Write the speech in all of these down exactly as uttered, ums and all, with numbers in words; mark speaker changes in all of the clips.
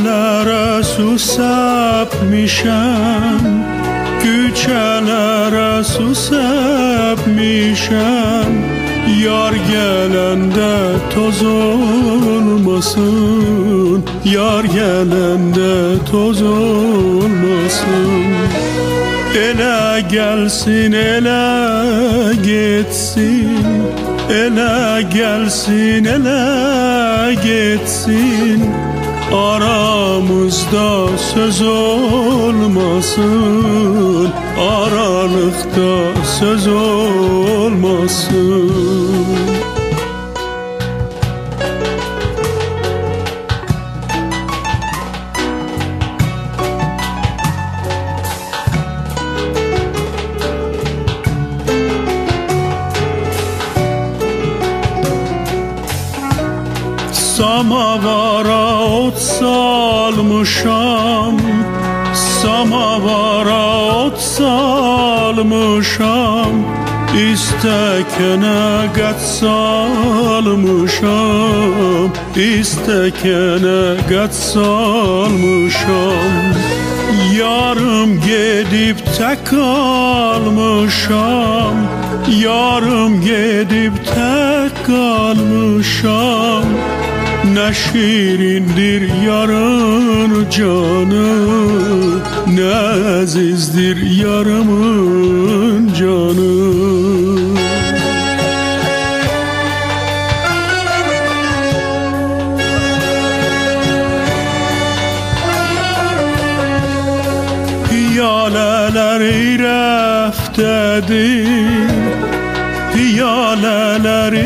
Speaker 1: Küçelere su sepmişem, küçelere su sepmişem. Yar gelende toz olmasın, yar gelende toz olmasın. Ele gelsin, ele gitsin, ele gelsin, ele gitsin. Aramızda söz olmasın, aralıkta söz olmasın. Samavara ot salmışam, samavara ot salmışam. İstekene gat salmışam, istekene gat salmışam. Yarım gidip tek kalmışam, yarım gidip tek kalmışam. Ne şirindir yarın canı, ne azizdir yarımın canı. Piyaleleri reftedir, piyaleleri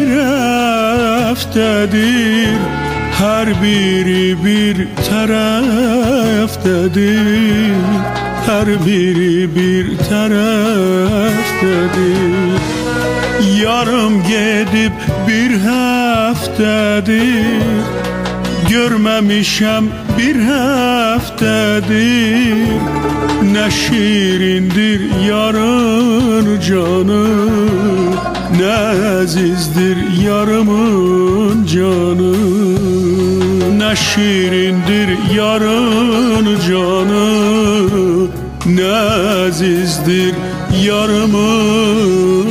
Speaker 1: reftedir. Her biri bir taraftadır, her biri bir taraftadır. Yarım gidip bir haftadır, görmemişem bir haftadır. Ne şirindir yarın canı, ne azizdir yarımın canı. Ne şirindir yarın canı, ne azizdir yarımın